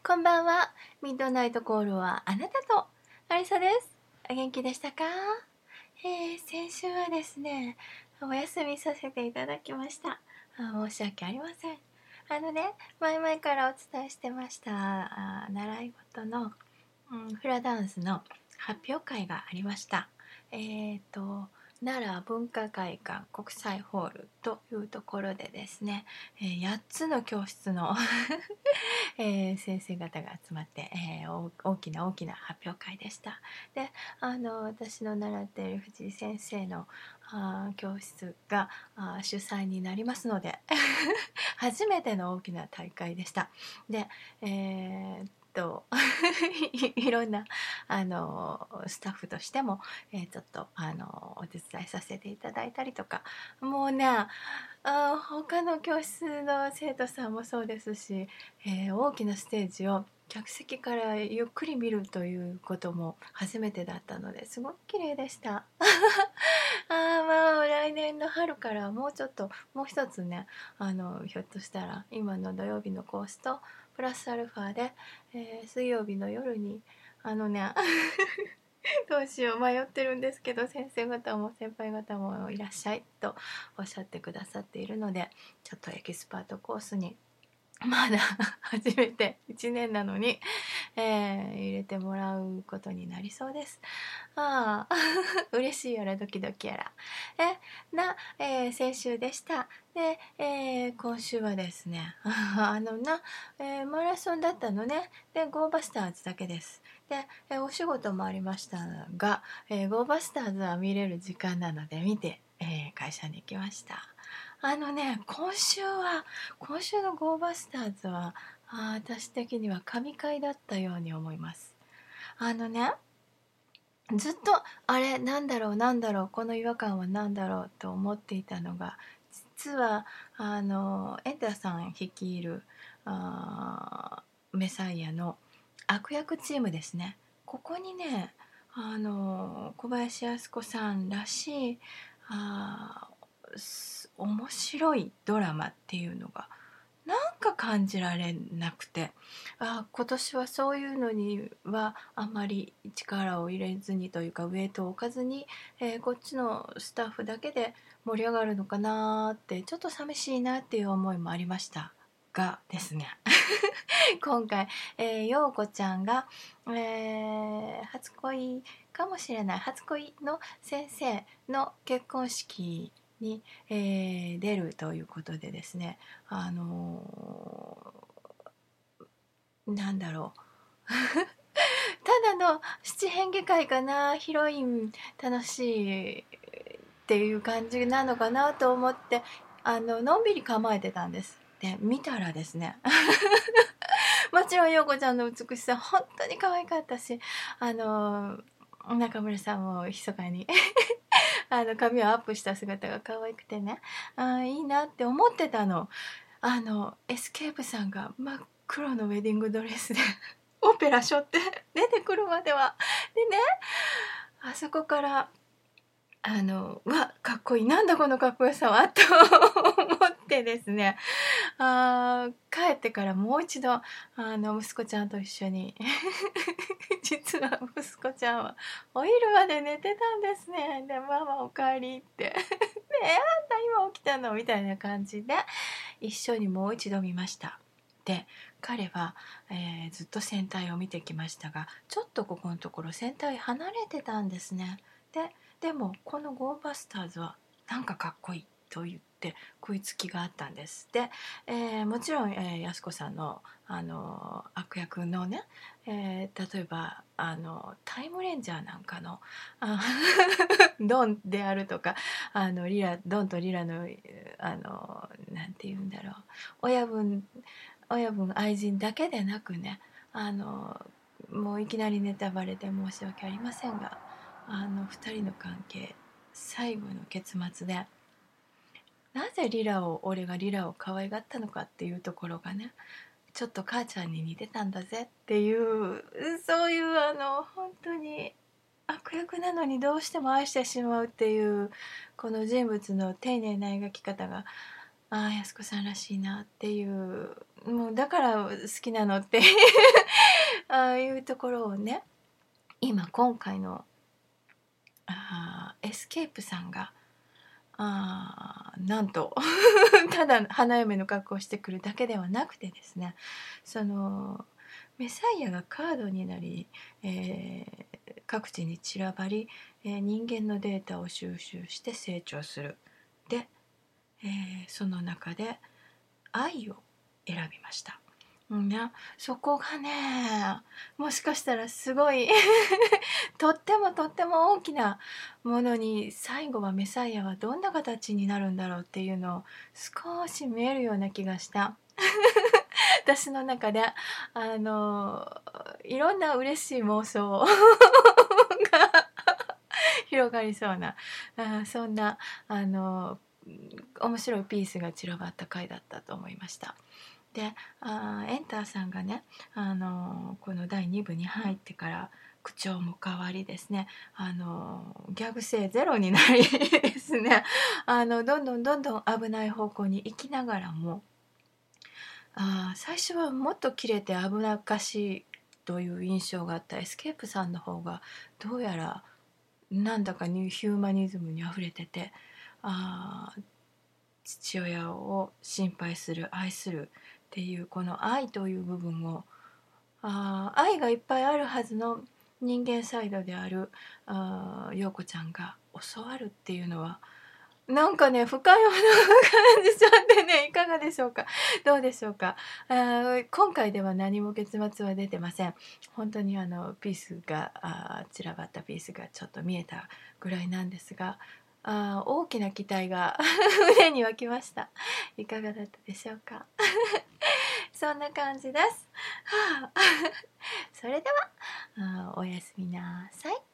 こんばんは。ミッドナイトコールはあなたとアリサです。お元気でしたか？先週はですね、お休みさせていただきました。申し訳ありません。前々からお伝えしてました習い事の、フラダンスの発表会がありました。奈良文化会館国際ホールというところでですね、8つの教室の先生方が集まって、大きな発表会でした。で、私の習っている藤井先生の教室が主催になりますので初めての大きな大会でした。で、いろんなスタッフとしても、ちょっとお手伝いさせていただいたりとか、もうね他の教室の生徒さんもそうですし、大きなステージを客席からゆっくり見るということも初めてだったのですごく綺麗でした来年の春からもうちょっともう一つねひょっとしたら今の土曜日のコースとプラスアルファで、水曜日の夜にどうしよう迷ってるんですけど、先生方も先輩方もいらっしゃいとおっしゃってくださっているので、ちょっとエキスパートコースにまだ初めて1年なのに、入れてもらうことになりそうです。嬉しいやらドキドキやら先週でした。で、今週はですねマラソンだったのね。でゴーバスターズだけです。で、お仕事もありましたが、ゴーバスターズは見れる時間なので見て、会社に行きました。今週のゴーバスターズは私的には神回だったように思います。ずっとなんだろうこの違和感は何だろうと思っていたのが、実はエンタさん率いるメサイアの悪役チームですね。ここにね小林靖子さんらしい面白いドラマっていうのがなんか感じられなくて、今年はそういうのにはあまり力を入れずにというかウェイトを置かずに、こっちのスタッフだけで盛り上がるのかなってちょっと寂しいなっていう思いもありましたがですね今回、陽子ちゃんが、初恋かもしれない初恋の先生の結婚式に、出るということでですね、なんだろうただの七変化会かな、ヒロイン楽しいっていう感じなのかなと思ってのんびり構えてたんです。で見たらですねもちろん陽子ちゃんの美しさ本当に可愛かったし、中村さんも密かに髪をアップした姿が可愛くてね、いいなって思ってたの。エスケープさんが真っ黒のウェディングドレスでオペラショって出てくるまではでね、あそこからかっこいい、なんだこのかっこよさはと思ってですね、帰ってからもう一度息子ちゃんと一緒に実は息子ちゃんはお昼まで寝てたんですね。でママおかえりってであんた今起きたのみたいな感じで一緒にもう一度見ました。で彼は、ずっと戦隊を見てきましたが、ちょっとここのところ戦隊離れてたんですね。でもこのゴーバスターズはなんかかっこいいと言って食いつきがあったんです。で、もちろん、安子さんの、悪役のね、例えばタイムレンジャーなんかのドンであるとかドンとリラのなんて言うんだろう、親分愛人だけでなくね、もういきなりネタバレで申し訳ありませんが2人の関係最後の結末でなぜ俺がリラを可愛がったのかっていうところがね、ちょっと母ちゃんに似てたんだぜっていう、そういう本当に悪役なのにどうしても愛してしまうっていうこの人物の丁寧な描き方が安子さんらしいなっていうもうだから好きなのってああいうところをね、今回のエスケープさんがなんとただ花嫁の格好をしてくるだけではなくてですね、そのメサイアがカードになり、各地に散らばり、人間のデータを収集して成長する。で、その中で愛を選びました。そこがね、もしかしたらすごいとっても大きなものに、最後はメサイアはどんな形になるんだろうっていうのを少し見えるような気がした私の中でいろんな嬉しい妄想が広がりそうな、そんな面白いピースが散らばった回だったと思いました。で、エンターさんがね、この第2部に入ってから口調も変わりですね、ギャグ性ゼロになりですね、どんどん危ない方向に行きながらも、最初はもっと切れて危なっかしいという印象があったエスケープさんの方が、どうやらなんだかにヒューマニズムにあふれてて、父親を心配する、愛するっていう、この愛という部分を、愛がいっぱいあるはずの人間サイドである陽子ちゃんが教わるっていうのは、なんかね、深いものを感じちゃってね、いかがでしょうか。どうでしょうか。今回では何も結末は出てません。本当にピースが散らばったピースがちょっと見えたぐらいなんですが、大きな期待が胸に湧きました。いかがだったでしょうか。そんな感じです。それではおやすみなさい。